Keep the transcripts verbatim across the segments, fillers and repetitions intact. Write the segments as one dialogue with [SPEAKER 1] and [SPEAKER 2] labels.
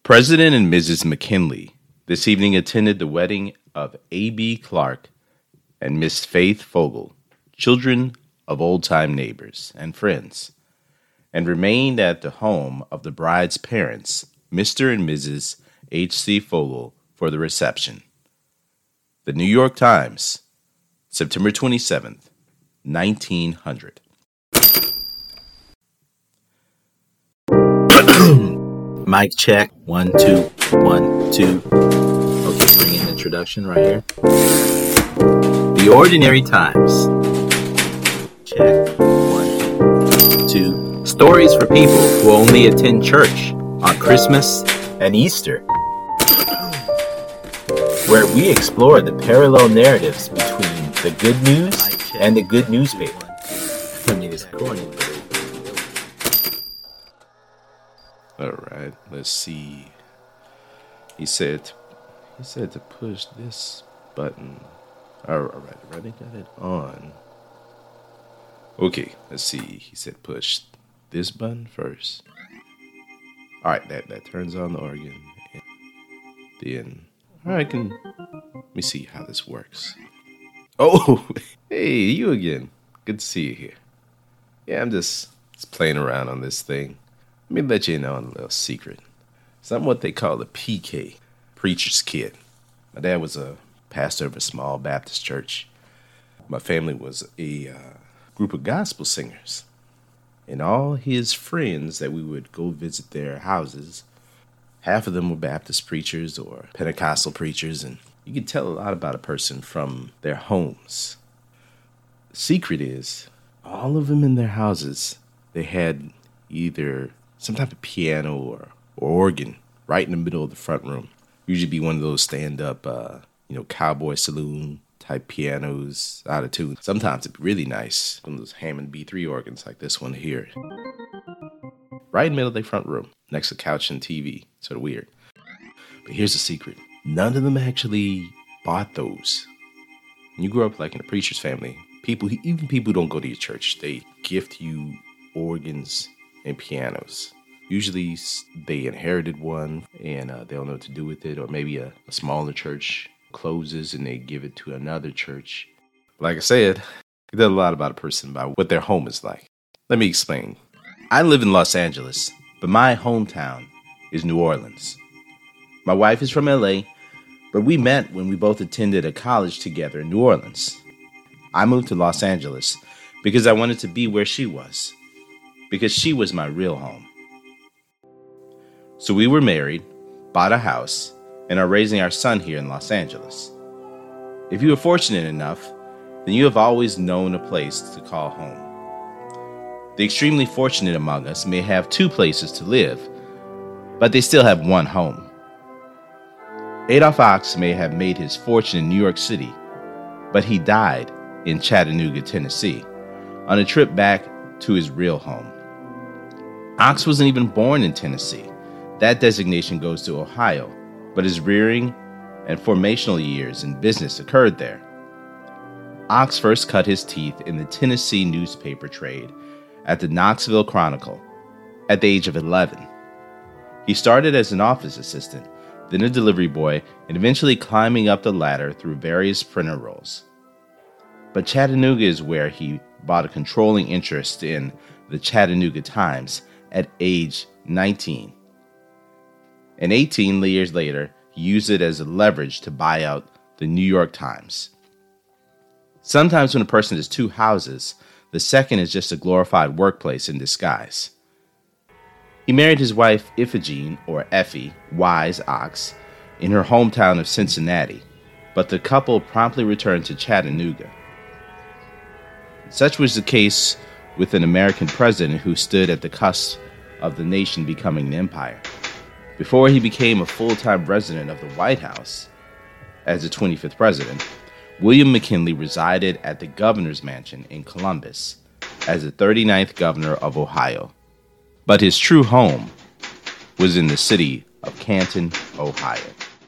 [SPEAKER 1] President and Missus McKinley this evening attended the wedding of A B Clark and Miss Faith Fogel, children of old-time neighbors and friends, and remained at the home of the bride's parents, Mister and Missus H C Fogel, for the reception. The New York Times, September twenty-seventh, nineteen hundred. Mic check. One, two, one, two. Okay, bring in introduction right here. The Ordinary Times. Check. One, two. Stories for people who only attend church on Christmas and Easter, where we explore the parallel narratives between the good news and the good newspaper. I mean, it's corny. All right, let's see. He said, he said to push this button. All right, already got it on. Okay, let's see. He said push this button first. All right, that, that turns on the organ. And then, all right, can, let me see how this works. Oh, hey, you again. Good to see you here. Yeah, I'm just, just playing around on this thing. Let me let you know a little secret. So I'm what they call a P K, preacher's kid. My dad was a pastor of a small Baptist church. My family was a uh, group of gospel singers. And all his friends that we would go visit their houses, half of them were Baptist preachers or Pentecostal preachers. And you can tell a lot about a person from their homes. The secret is, all of them in their houses, they had either some type of piano or, or organ right in the middle of the front room. Usually be one of those stand-up, uh, you know, cowboy saloon type pianos, out of tune. Sometimes it'd be really nice, one of those Hammond B three organs like this one here. Right in the middle of their front room, next to couch and T V. Sort of weird. But here's the secret. None of them actually bought those. When you grow up like in a preacher's family, people, even people who don't go to your church, they gift you organs and pianos. Usually they inherited one and uh, they don't know what to do with it, or maybe a, a smaller church closes and they give it to another church. Like I said, it does a lot about a person, about what their home is like. Let me explain. I live in Los Angeles, but my hometown is New Orleans. My wife is from L A, but we met when we both attended a college together in New Orleans. I moved to Los Angeles because I wanted to be where she was, because she was my real home. So we were married, bought a house, and are raising our son here in Los Angeles. If you are fortunate enough, then you have always known a place to call home. The extremely fortunate among us may have two places to live, but they still have one home. Adolph Ox may have made his fortune in New York City, but he died in Chattanooga, Tennessee, on a trip back to his real home. Ox wasn't even born in Tennessee. That designation goes to Ohio, but his rearing and formational years in business occurred there. Ox first cut his teeth in the Tennessee newspaper trade at the Knoxville Chronicle at the age of eleven. He started as an office assistant, then a delivery boy, and eventually climbing up the ladder through various printer roles. But Chattanooga is where he bought a controlling interest in the Chattanooga Times at age nineteen. And eighteen years later, he used it as a leverage to buy out the New York Times. Sometimes when a person has two houses, the second is just a glorified workplace in disguise. He married his wife Iphigene, or Effie, Wise Ox, in her hometown of Cincinnati, but the couple promptly returned to Chattanooga. Such was the case with an American president who stood at the cusp of the nation becoming an empire. Before he became a full-time resident of the White House as the twenty-fifth president, William McKinley resided at the governor's mansion in Columbus as the thirty-ninth governor of Ohio. But his true home was in the city of Canton, Ohio.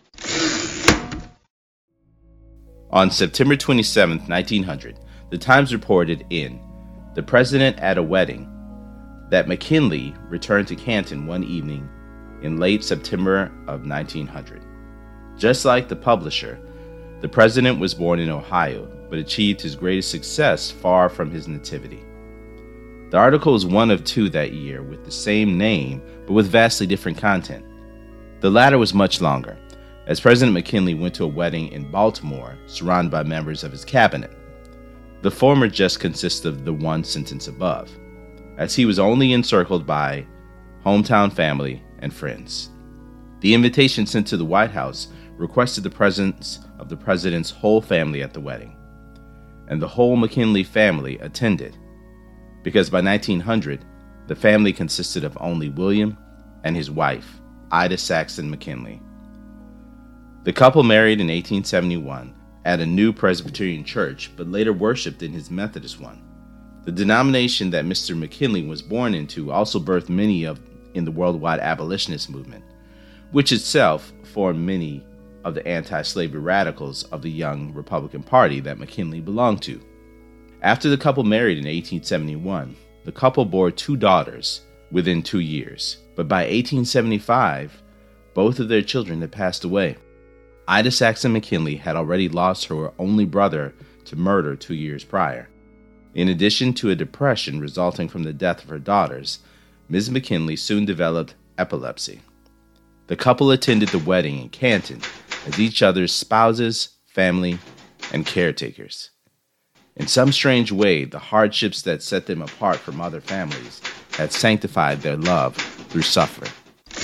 [SPEAKER 1] On September twenty-seventh, nineteen hundred, the Times reported in The President at a Wedding that McKinley returned to Canton one evening in late September of nineteen hundred. Just like the publisher, the president was born in Ohio, but achieved his greatest success far from his nativity. The article is one of two that year with the same name, but with vastly different content. The latter was much longer, as President McKinley went to a wedding in Baltimore, surrounded by members of his cabinet. The former just consisted of the one sentence above, as he was only encircled by hometown family and friends. The invitation sent to the White House requested the presence of the president's whole family at the wedding, and the whole McKinley family attended, because by nineteen hundred, the family consisted of only William and his wife, Ida Saxton McKinley. The couple married in eighteen seventy-one at a new Presbyterian church, but later worshipped in his Methodist one. The denomination that Mister McKinley was born into also birthed many of in the worldwide abolitionist movement, which itself formed many of the anti-slavery radicals of the young Republican Party that McKinley belonged to. After the couple married in eighteen seventy-one, the couple bore two daughters within two years, but by eighteen seventy-five, both of their children had passed away. Ida Saxton McKinley had already lost her only brother to murder two years prior. In addition to a depression resulting from the death of her daughters, Miz McKinley soon developed epilepsy. The couple attended the wedding in Canton as each other's spouses, family, and caretakers. In some strange way, the hardships that set them apart from other families had sanctified their love through suffering.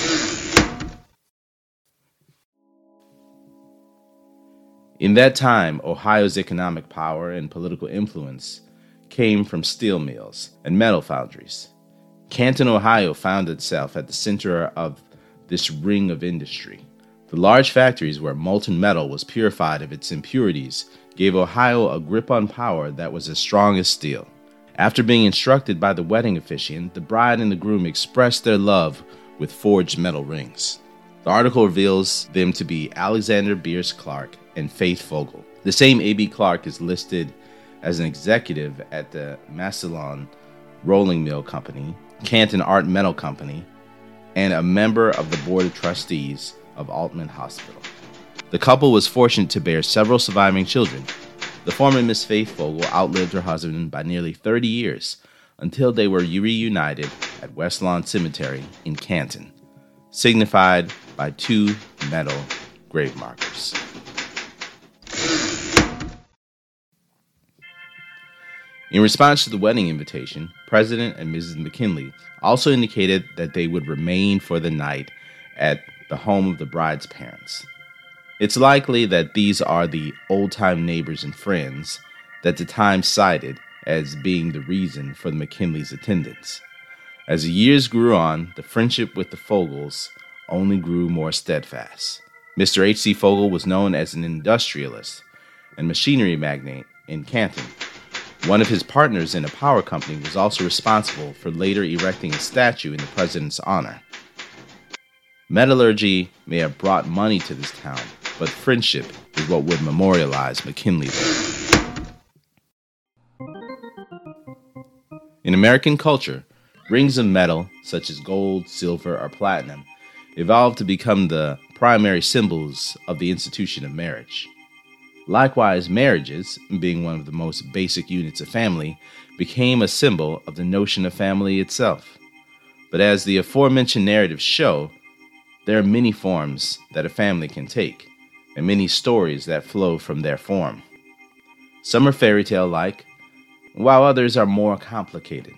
[SPEAKER 1] In that time, Ohio's economic power and political influence came from steel mills and metal foundries. Canton, Ohio found itself at the center of this ring of industry. The large factories where molten metal was purified of its impurities gave Ohio a grip on power that was as strong as steel. After being instructed by the wedding officiant, the bride and the groom expressed their love with forged metal rings. The article reveals them to be Alexander Bierce Clark and Faith Fogel. The same A B Clark is listed as an executive at the Massillon Rolling Mill Company, Canton Art Metal Company, and a member of the Board of Trustees of Altman Hospital. The couple was fortunate to bear several surviving children. The former Miss Faith Fogel outlived her husband by nearly thirty years until they were reunited at West Lawn Cemetery in Canton, signified by two metal grave markers. In response to the wedding invitation, President and Missus McKinley also indicated that they would remain for the night at the home of the bride's parents. It's likely that these are the old-time neighbors and friends that the Times cited as being the reason for the McKinley's attendance. As the years grew on, the friendship with the Fogels only grew more steadfast. Mister H C Fogel was known as an industrialist and machinery magnate in Canton. One of his partners in a power company was also responsible for later erecting a statue in the president's honor. Metallurgy may have brought money to this town, but friendship is what would memorialize McKinley there. In American culture, rings of metal, such as gold, silver, or platinum, evolved to become the primary symbols of the institution of marriage. Likewise, marriages, being one of the most basic units of family, became a symbol of the notion of family itself. But as the aforementioned narratives show, there are many forms that a family can take, and many stories that flow from their form. Some are fairy tale-like, while others are more complicated.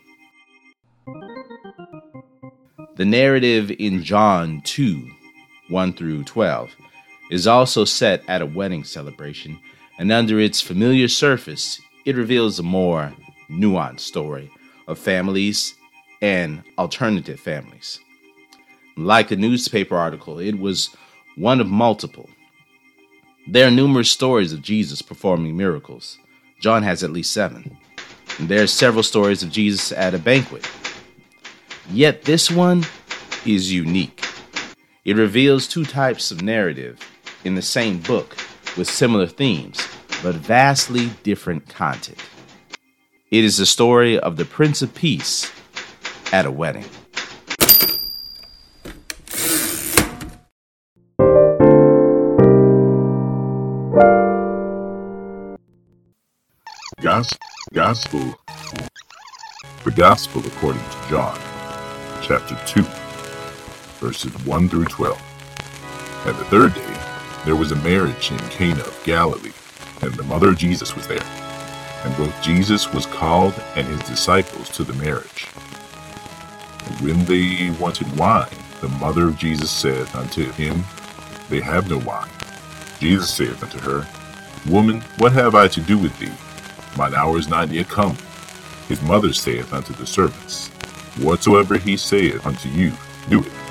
[SPEAKER 1] The narrative in John two, one through twelve, is also set at a wedding celebration, and under its familiar surface, it reveals a more nuanced story of families and alternative families. Like a newspaper article, it was one of multiple. There are numerous stories of Jesus performing miracles. John has at least seven. And there are several stories of Jesus at a banquet. Yet this one is unique. It reveals two types of narrative in the same book with similar themes, but vastly different content. It is the story of the Prince of Peace at a wedding.
[SPEAKER 2] Gospel, the Gospel according to John, chapter two, verses one through twelve. And the third day, there was a marriage in Cana of Galilee, and the mother of Jesus was there. And both Jesus was called and his disciples to the marriage. And when they wanted wine, the mother of Jesus said unto him, They have no wine. Jesus saith unto her, Woman, what have I to do with thee? Mine hour is not yet come. His mother saith unto the servants, Whatsoever he saith unto you, do it.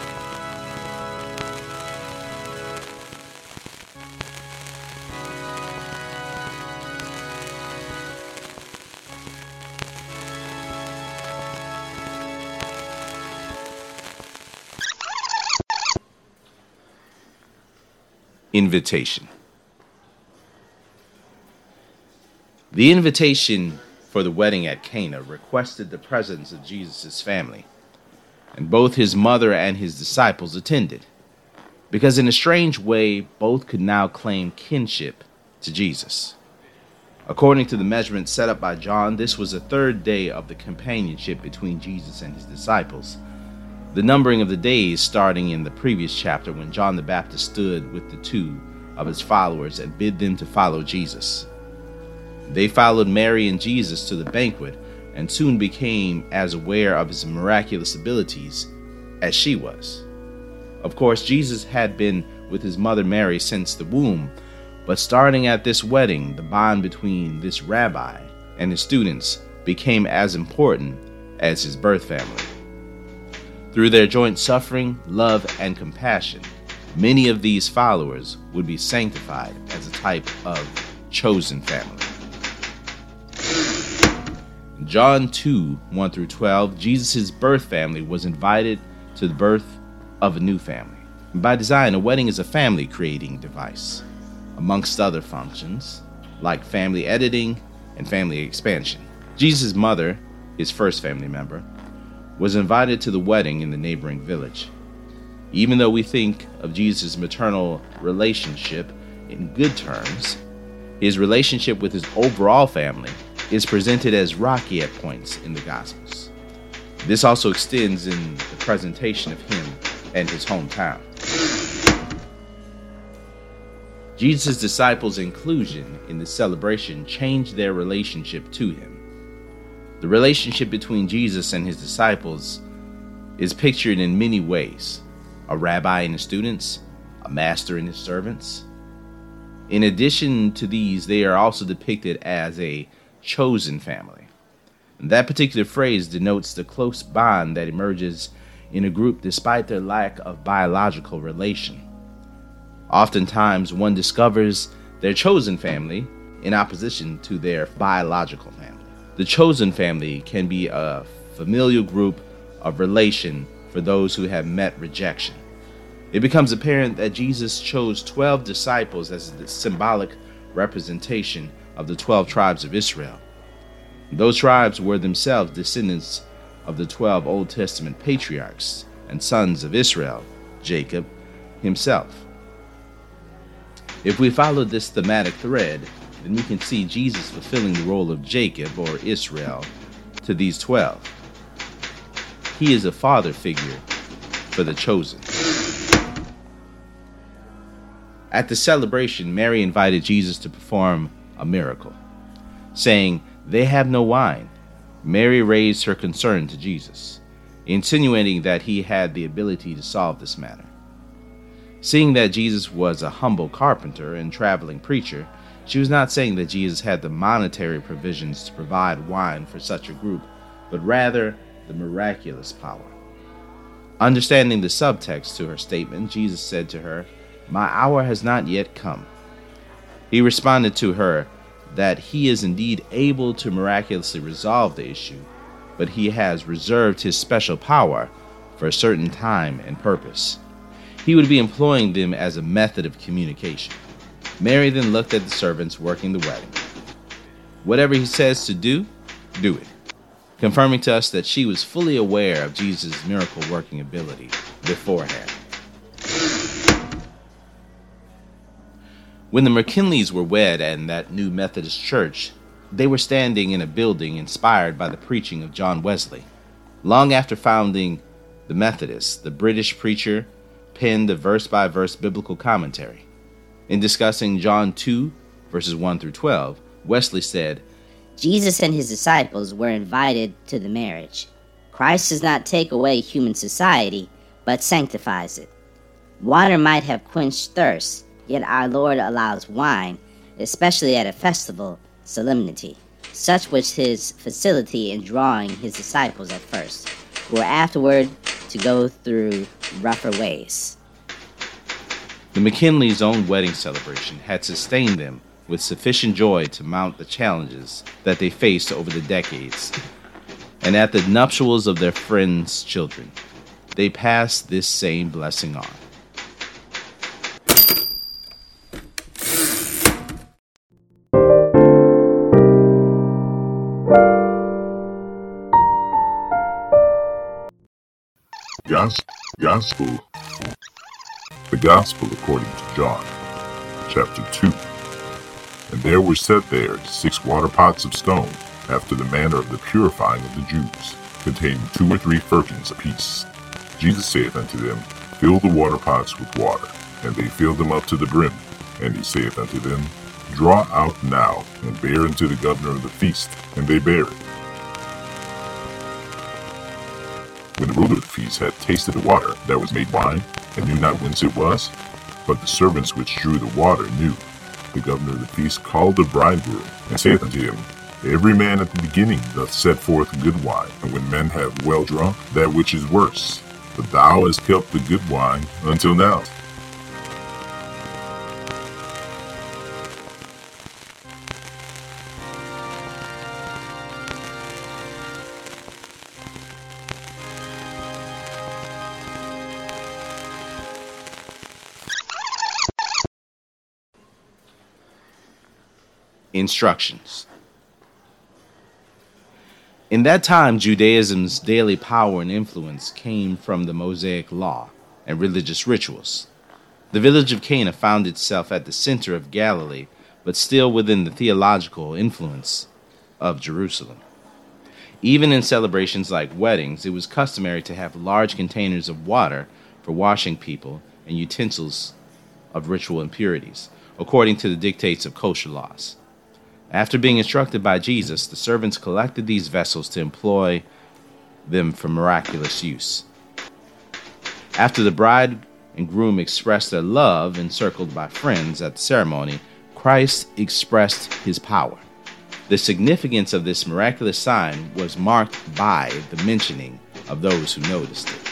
[SPEAKER 1] Invitation. The invitation for the wedding at Cana requested the presence of Jesus' family, and both his mother and his disciples attended, because in a strange way, both could now claim kinship to Jesus. According to the measurement set up by John, this was the third day of the companionship between Jesus and his disciples, the numbering of the days starting in the previous chapter when John the Baptist stood with the two of his followers and bid them to follow Jesus. They followed Mary and Jesus to the banquet and soon became as aware of his miraculous abilities as she was. Of course, Jesus had been with his mother Mary since the womb, but starting at this wedding, the bond between this rabbi and his students became as important as his birth family. Through their joint suffering, love, and compassion, many of these followers would be sanctified as a type of chosen family. In John two, one through twelve, Jesus' birth family was invited to the birth of a new family. By design, a wedding is a family-creating device, amongst other functions, like family editing and family expansion. Jesus' mother, his first family member, was invited to the wedding in the neighboring village. Even though we think of Jesus' maternal relationship in good terms, his relationship with his overall family is presented as rocky at points in the Gospels. This also extends in the presentation of him and his hometown. Jesus' disciples' inclusion in the celebration changed their relationship to him. The relationship between Jesus and his disciples is pictured in many ways: a rabbi and his students, a master and his servants. In addition to these, they are also depicted as a chosen family. And that particular phrase denotes the close bond that emerges in a group despite their lack of biological relation. Oftentimes, one discovers their chosen family in opposition to their biological family. The chosen family can be a familial group of relation for those who have met rejection. It becomes apparent that Jesus chose twelve disciples as the symbolic representation of the twelve tribes of Israel. Those tribes were themselves descendants of the twelve Old Testament patriarchs and sons of Israel, Jacob himself. If we follow this thematic thread, then we can see Jesus fulfilling the role of Jacob or Israel to these twelve. He is a father figure for the chosen. At the celebration, Mary invited Jesus to perform a miracle. Saying, "They have no wine," Mary raised her concern to Jesus, insinuating that he had the ability to solve this matter. Seeing that Jesus was a humble carpenter and traveling preacher, she was not saying that Jesus had the monetary provisions to provide wine for such a group, but rather the miraculous power. Understanding the subtext to her statement, Jesus said to her, "My hour has not yet come." He responded to her that he is indeed able to miraculously resolve the issue, but he has reserved his special power for a certain time and purpose. He would be employing them as a method of communication. Mary then looked at the servants working the wedding. Whatever he says to do, do it, confirming to us that she was fully aware of Jesus' miracle-working ability beforehand. When the McKinleys were wed in that new Methodist church, They were standing in a building inspired by the preaching of John Wesley. Long after founding the Methodists, the British preacher penned a verse-by-verse biblical commentary. In discussing John two, verses one through twelve, Wesley said,
[SPEAKER 3] Jesus and his disciples were invited to the marriage. Christ does not take away human society, but sanctifies it. Water might have quenched thirst, yet our Lord allows wine, especially at a festival solemnity. Such was his facility in drawing his disciples at first, who were afterward to go through rougher ways.
[SPEAKER 1] The McKinley's own wedding celebration had sustained them with sufficient joy to mount the challenges that they faced over the decades. And at the nuptials of their friends' children, they passed this same blessing on.
[SPEAKER 2] Gos- Gospel. The Gospel according to John, chapter two. And there were set there six water pots of stone, after the manner of the purifying of the Jews, containing two or three firkins apiece. Jesus saith unto them, Fill the water pots with water. And they filled them up to the brim. And he saith unto them, Draw out now, and bear unto the governor of the feast. And they bare it. When the ruler of the feast had tasted the water that was made wine, and knew not whence it was, but the servants which drew the water knew, the governor of the feast called the bridegroom, and saith unto him, Every man at the beginning doth set forth good wine, and when men have well drunk, that which is worse. But thou hast kept the good wine until now.
[SPEAKER 1] Instructions. In that time, Judaism's daily power and influence came from the Mosaic law and religious rituals. The village of Cana found itself at the center of Galilee, but still within the theological influence of Jerusalem. Even in celebrations like weddings, it was customary to have large containers of water for washing people and utensils of ritual impurities, according to the dictates of kosher laws. After being instructed by Jesus, the servants collected these vessels to employ them for miraculous use. After the bride and groom expressed their love, encircled by friends at the ceremony, Christ expressed his power. The significance of this miraculous sign was marked by the mentioning of those who noticed it.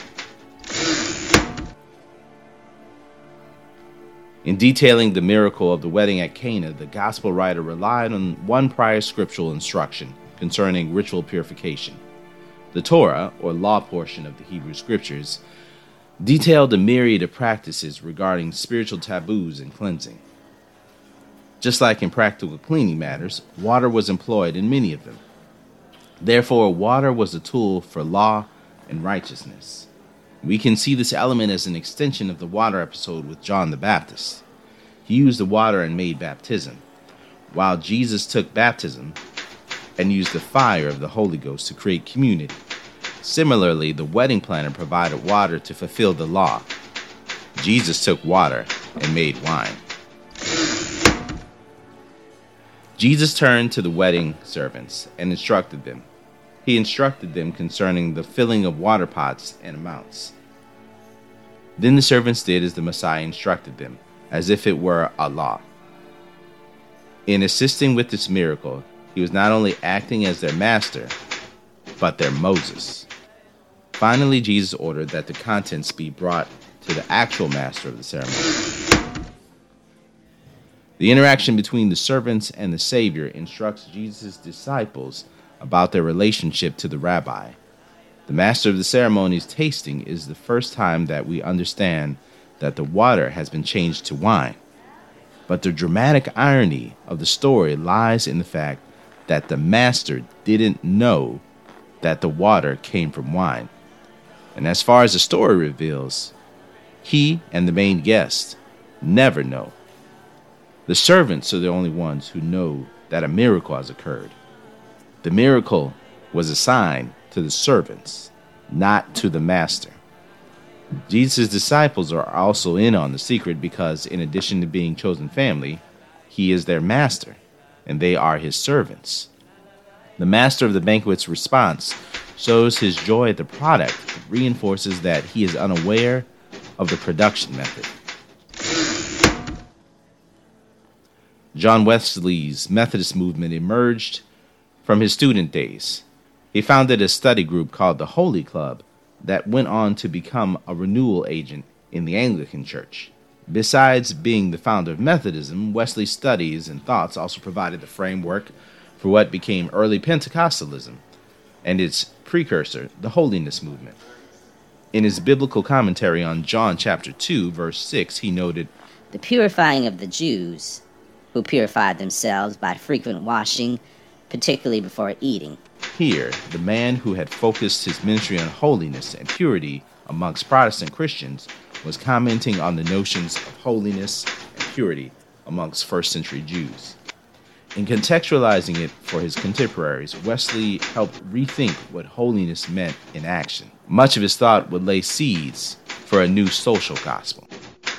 [SPEAKER 1] In detailing the miracle of the wedding at Cana, the gospel writer relied on one prior scriptural instruction concerning ritual purification. The Torah, or law portion of the Hebrew scriptures, detailed a myriad of practices regarding spiritual taboos and cleansing. Just like in practical cleaning matters, water was employed in many of them. Therefore, water was a tool for law and righteousness. We can see this element as an extension of the water episode with John the Baptist. He used the water and made baptism, while Jesus took baptism and used the fire of the Holy Ghost to create community. Similarly, the wedding planner provided water to fulfill the law. Jesus took water and made wine. Jesus turned to the wedding servants and instructed them. He instructed them concerning the filling of water pots and amounts. Then the servants did as the Messiah instructed them, as if it were a law. In assisting with this miracle, he was not only acting as their master, but their Moses. Finally, Jesus ordered that the contents be brought to the actual master of the ceremony. The interaction between the servants and the Savior instructs Jesus' disciples about their relationship to the rabbi. The master of the ceremony's tasting is the first time that we understand that the water has been changed to wine. But the dramatic irony of the story lies in the fact that the master didn't know that the water came from wine. And as far as the story reveals, he and the main guest never know. The servants are the only ones who know that a miracle has occurred. The miracle was a sign to the servants, not to the master. Jesus' disciples are also in on the secret because, in addition to being chosen family, he is their master, and they are his servants. The master of the banquet's response shows his joy at the product, but reinforces that he is unaware of the production method. John Wesley's Methodist movement emerged from his student days. He founded a study group called the Holy Club that went on to become a renewal agent in the Anglican Church. Besides being the founder of Methodism, Wesley's studies and thoughts also provided the framework for what became early Pentecostalism and its precursor, the Holiness Movement. In his biblical commentary on John chapter two, verse six, he noted,
[SPEAKER 3] "The purifying of the Jews, who purified themselves by frequent washing, particularly before eating."
[SPEAKER 1] Here, the man who had focused his ministry on holiness and purity amongst Protestant Christians was commenting on the notions of holiness and purity amongst first century Jews. In contextualizing it for his contemporaries, Wesley helped rethink what holiness meant in action. Much of his thought would lay seeds for a new social gospel.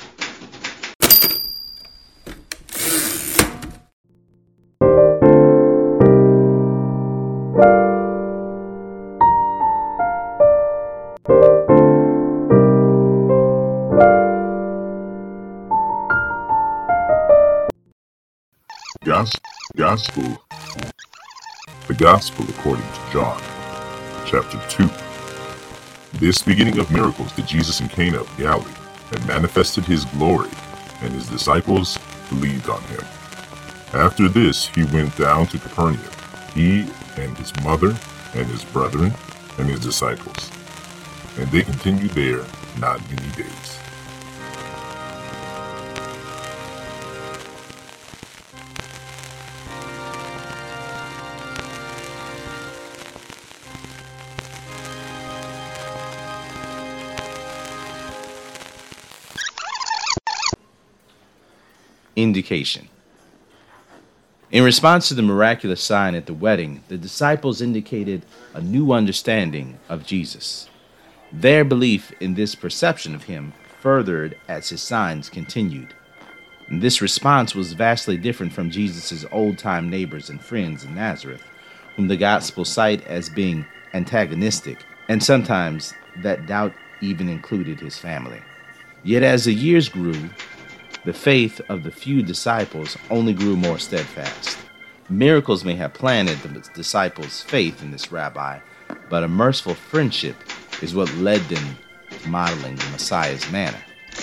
[SPEAKER 2] Gospel, the Gospel according to John, chapter two. This beginning of miracles did Jesus in Cana of Galilee, and manifested his glory, and his disciples believed on him. After this he went down to Capernaum, he and his mother, and his brethren, and his disciples. And they continued there not many days.
[SPEAKER 1] Indication. In response to the miraculous sign at the wedding, the disciples indicated a new understanding of Jesus. Their belief in this perception of him furthered as his signs continued. And this response was vastly different from Jesus' old-time neighbors and friends in Nazareth, whom the Gospels cite as being antagonistic, and sometimes that doubt even included his family. Yet as the years grew, the faith of the few disciples only grew more steadfast. Miracles may have planted the disciples' faith in this rabbi, but a merciful friendship is what led them to modeling the Messiah's manner.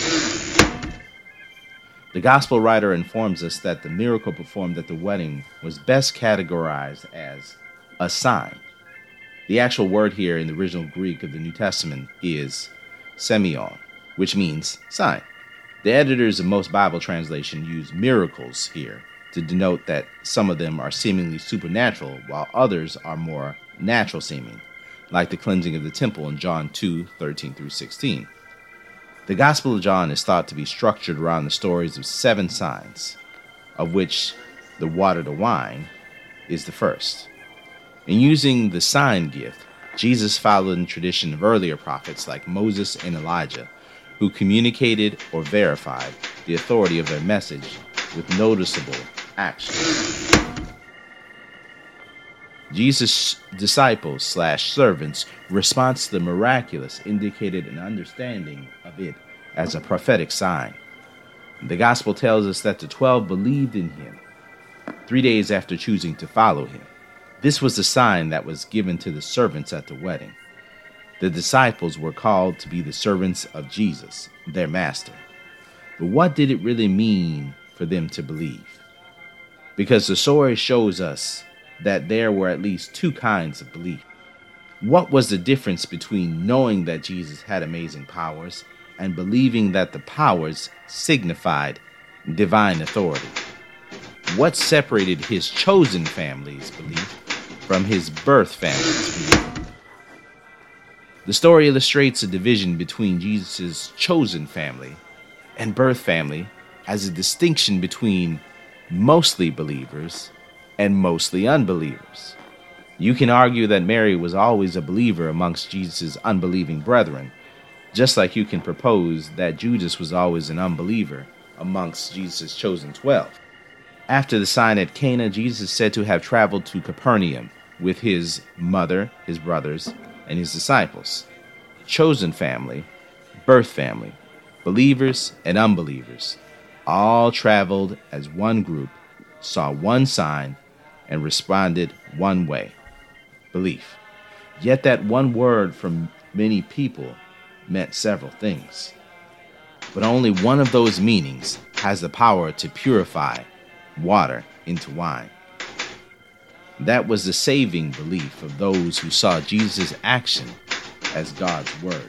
[SPEAKER 1] The gospel writer informs us that the miracle performed at the wedding was best categorized as a sign. The actual word here in the original Greek of the New Testament is semeion, which means sign. The editors of most Bible translations use miracles here to denote that some of them are seemingly supernatural, while others are more natural seeming, like the cleansing of the temple in John two, thirteen through sixteen. The Gospel of John is thought to be structured around the stories of seven signs, of which the water to wine is the first. In using the sign gift, Jesus followed in the tradition of earlier prophets like Moses and Elijah, who communicated or verified the authority of their message with noticeable actions. Jesus' disciples slash servants' response to the miraculous indicated an understanding of it as a prophetic sign. The gospel tells us that the twelve believed in him three days after choosing to follow him. This was the sign that was given to the servants at the wedding. The disciples were called to be the servants of Jesus, their master. But what did it really mean for them to believe? Because the story shows us that there were at least two kinds of belief. What was the difference between knowing that Jesus had amazing powers and believing that the powers signified divine authority? What separated his chosen family's belief from his birth family's belief? The story illustrates a division between Jesus' chosen family and birth family as a distinction between mostly believers and mostly unbelievers. You can argue that Mary was always a believer amongst Jesus' unbelieving brethren, just like you can propose that Judas was always an unbeliever amongst Jesus' chosen twelve. After the sign at Cana, Jesus is said to have traveled to Capernaum with his mother, his brothers, and his disciples. Chosen family, birth family, believers and unbelievers, all traveled as one group, saw one sign, and responded one way: belief. Yet that one word from many people meant several things. But only one of those meanings has the power to purify water into wine. That was the saving belief of those who saw Jesus' action as God's word.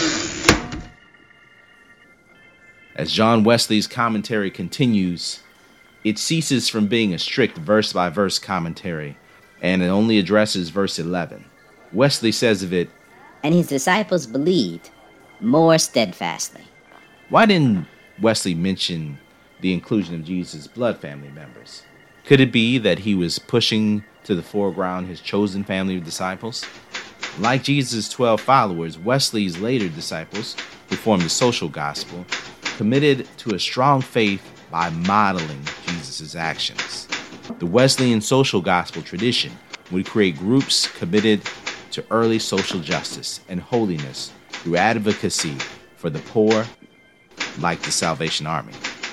[SPEAKER 1] As John Wesley's commentary continues, it ceases from being a strict verse-by-verse commentary, and it only addresses verse eleven. Wesley says of it,
[SPEAKER 3] "And his disciples believed more steadfastly."
[SPEAKER 1] Why didn't Wesley mention the inclusion of Jesus' blood family members? Could it be that he was pushing to the foreground his chosen family of disciples? Like Jesus' twelve followers, Wesley's later disciples, who formed the social gospel, committed to a strong faith by modeling Jesus' actions. The Wesleyan social gospel tradition would create groups committed to early social justice and holiness through advocacy for the poor, like the Salvation Army.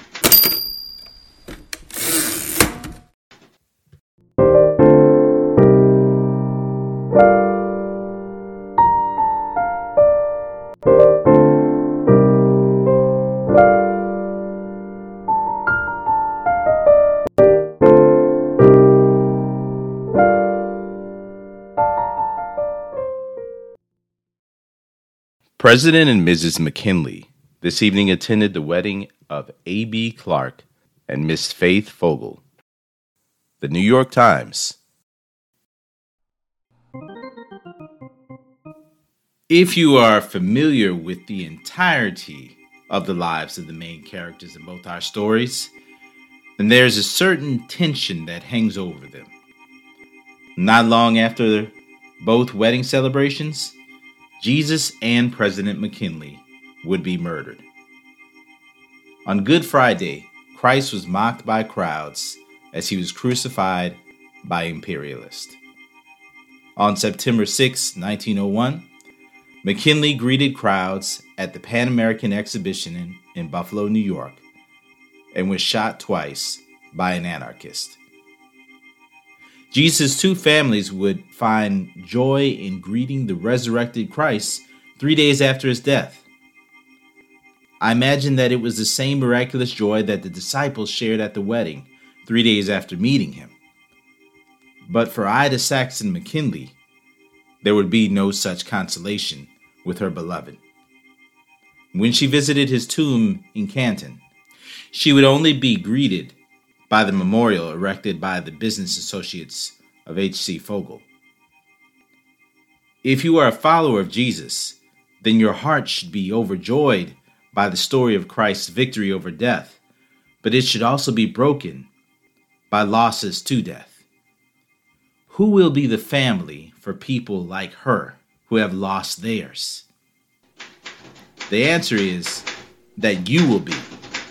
[SPEAKER 1] President and Missus McKinley this evening attended the wedding of A B Clark and Miss Faith Fogel. The New York Times. If you are familiar with the entirety of the lives of the main characters in both our stories, then there's a certain tension that hangs over them. Not long after both wedding celebrations, Jesus and President McKinley would be murdered. On Good Friday, Christ was mocked by crowds as he was crucified by imperialists. On September sixth, nineteen oh one, McKinley greeted crowds at the Pan American Exhibition in, in Buffalo, New York, and was shot twice by an anarchist. Jesus' two families would find joy in greeting the resurrected Christ three days after his death. I imagine that it was the same miraculous joy that the disciples shared at the wedding three days after meeting him. But for Ida Saxton McKinley, there would be no such consolation with her beloved. When she visited his tomb in Canton, she would only be greeted by the memorial erected by the business associates of H C Fogel. If you are a follower of Jesus, then your heart should be overjoyed by the story of Christ's victory over death, but it should also be broken by losses to death. Who will be the family for people like her who have lost theirs? The answer is that you will be.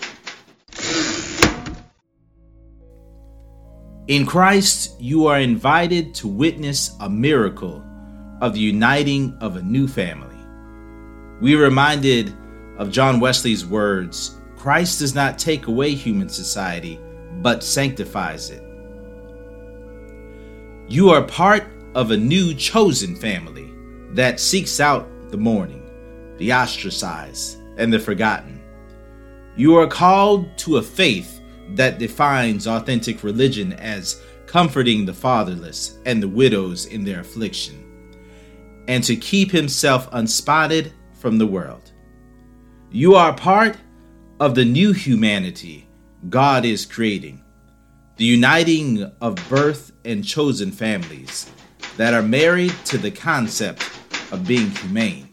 [SPEAKER 1] In Christ, you are invited to witness a miracle of the uniting of a new family. We are reminded of John Wesley's words, "Christ does not take away human society, but sanctifies it." You are part of a new chosen family that seeks out the mourning, the ostracized, and the forgotten. You are called to a faith that defines authentic religion as comforting the fatherless and the widows in their affliction, and to keep himself unspotted from the world. You are part of the new humanity God is creating, the uniting of birth and chosen families that are married to the concept of being humane.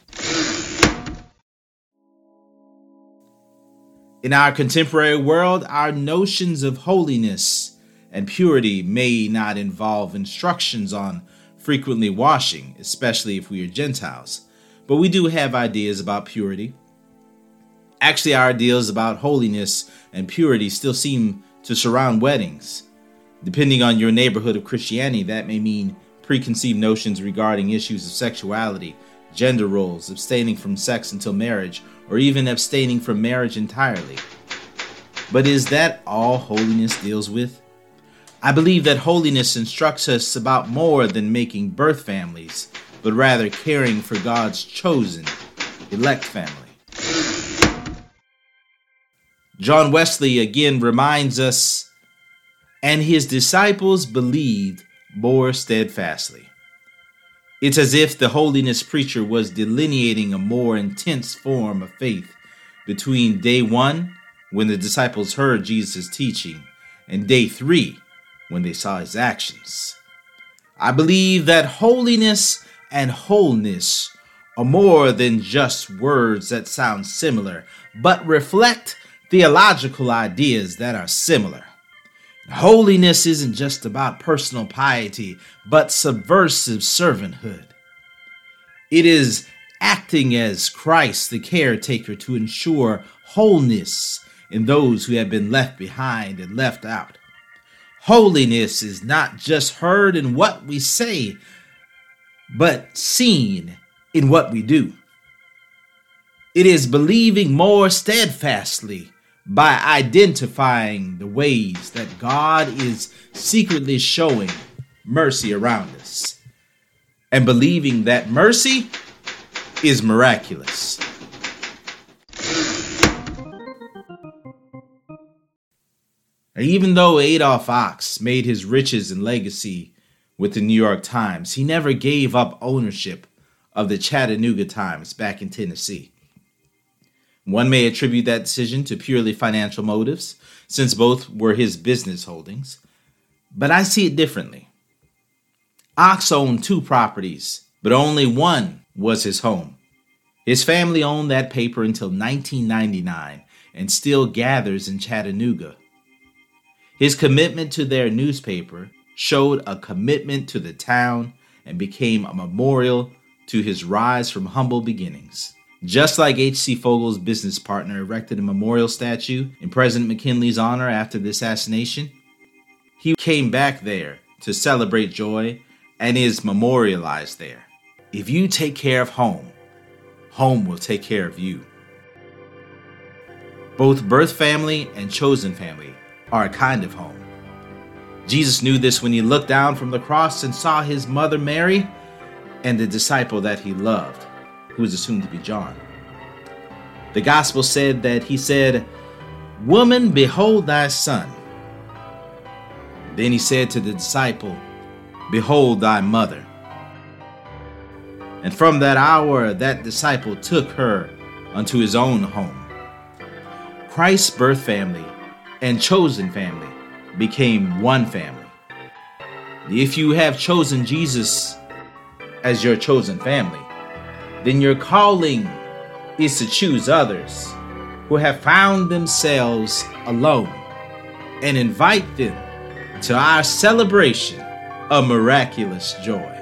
[SPEAKER 1] In our contemporary world, our notions of holiness
[SPEAKER 4] and purity may not involve instructions on frequently washing, especially if we are Gentiles. But we do have ideas about purity. Actually, our ideas about holiness and purity still seem to surround weddings. Depending on your neighborhood of Christianity, that may mean preconceived notions regarding issues of sexuality, gender roles, abstaining from sex until marriage, or even abstaining from marriage entirely. But is that all holiness deals with? I believe that holiness instructs us about more than making birth families, but rather caring for God's chosen, elect family. John Wesley again reminds us, and his disciples believed more steadfastly. It's as if the holiness preacher was delineating a more intense form of faith between day one, when the disciples heard Jesus' teaching, and day three, when they saw his actions. I believe that holiness and wholeness are more than just words that sound similar, but reflect theological ideas that are similar. Holiness isn't just about personal piety, but subversive servanthood. It is acting as Christ, the caretaker, to ensure wholeness in those who have been left behind and left out. Holiness is not just heard in what we say, but seen in what we do. It is believing more steadfastly by identifying the ways that God is secretly showing mercy around us, and believing that mercy is miraculous. Even though Adolph Ox made his riches and legacy with the New York Times, he never gave up ownership of the Chattanooga Times back in Tennessee. One may attribute that decision to purely financial motives, since both were his business holdings, but I see it differently. Ox owned two properties, but only one was his home. His family owned that paper until nineteen ninety-nine and still gathers in Chattanooga. His commitment to their newspaper showed a commitment to the town and became a memorial to his rise from humble beginnings. Just like H C Fogle's business partner erected a memorial statue in President McKinley's honor after the assassination, he came back there to celebrate joy and is memorialized there. If you take care of home, home will take care of you. Both birth family and chosen family are a kind of home. Jesus knew this when he looked down from the cross and saw his mother Mary and the disciple that he loved, who is assumed to be John. The gospel said that he said, "Woman, behold thy son." Then he said to the disciple, "Behold thy mother." And from that hour, that disciple took her unto his own home. Christ's birth family and chosen family became one family. If you have chosen Jesus as your chosen family, then your calling is to choose others who have found themselves alone and invite them to our celebration of miraculous joy.